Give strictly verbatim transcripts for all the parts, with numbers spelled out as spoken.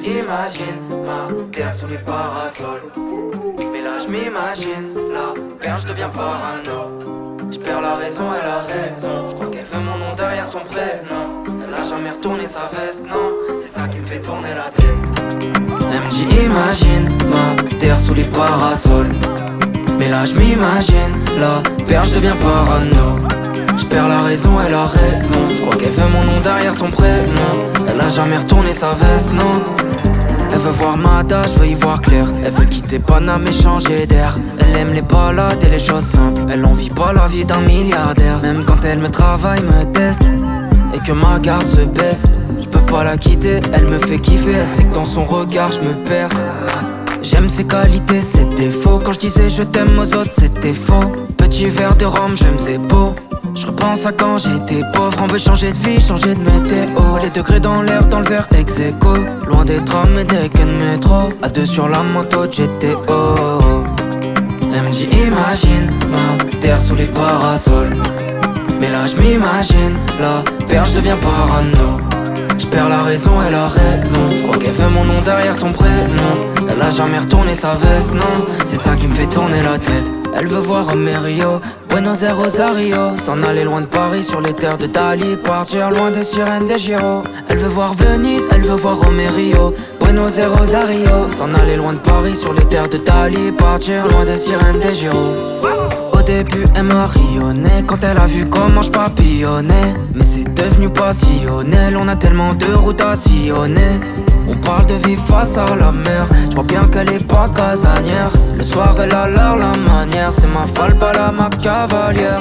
j'imagine ma terre sous les parasols. Mais là j'm'imagine la perche devient parano. J'perds la raison, elle a raison. J'crois qu'elle veut mon nom derrière son prénom. Elle a jamais retourné sa veste, non. C'est ça qui me fait tourner la tête. Elle me dit imagine ma terre sous les parasols. Mais là j'm'imagine la perche devient parano. J'perds la raison, elle a raison. J'crois qu'elle veut mon nom derrière son prénom. Elle a jamais retourné sa veste, non. Elle veut voir Mada, je veux y voir clair. Elle veut quitter Paname et changer d'air. Elle aime les balades et les choses simples. Elle en vit pas la vie d'un milliardaire. Même quand elle me travaille, me teste et que ma garde se baisse, je peux pas la quitter, elle me fait kiffer. Elle sait que dans son regard je me perds. J'aime ses qualités, ses défauts. Quand je disais je t'aime aux autres, c'était faux. Petit verre de rhum, j'aime ses beaux. Je repense à quand j'étais pauvre. On veut changer de vie, changer de météo. Les degrés dans l'air, dans le verre ex aequo. Loin des trams et des quais de métro. À deux sur la moto de G T O. Elle me dit imagine ma terre sous les parasols. Mais là j'm'imagine la perche devient parano. J'perds la raison, elle a raison. J'crois qu'elle veut mon nom derrière son prénom. Elle a jamais retourné sa veste, non. C'est ça qui me fait tourner la tête. Elle veut voir Amerio, Buenos Aires, Rosario. S'en aller loin de Paris sur les terres de Dali. Partir loin des sirènes des Giro. Elle veut voir Venise, elle veut voir Romerio, Buenos Aires, Rosario. S'en aller loin de Paris sur les terres de Dali. Partir loin des sirènes des Giro. Au début elle marionnait quand elle a vu comment je papillonnais. Mais c'est devenu passionnel, on a tellement de routes à sillonner. On parle de vivre face à la mer. Je vois bien qu'elle est pas casanière. Le soir elle a l'air la manière. C'est ma folle, pas la ma cavalière.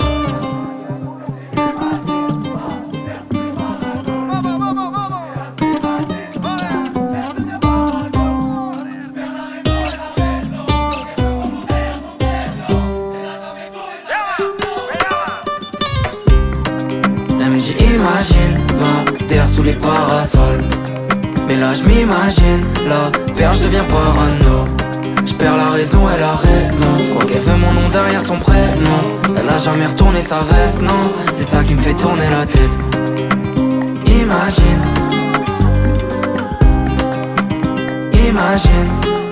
Elle me dit imagine ma terre sous les parasols. Mais là j'm'imagine la perche devient parano. J'perds la raison, elle a raison. J'crois qu'elle veut mon nom derrière son prénom. Elle a jamais retourné sa veste, non. C'est ça qui me fait tourner la tête. Imagine, imagine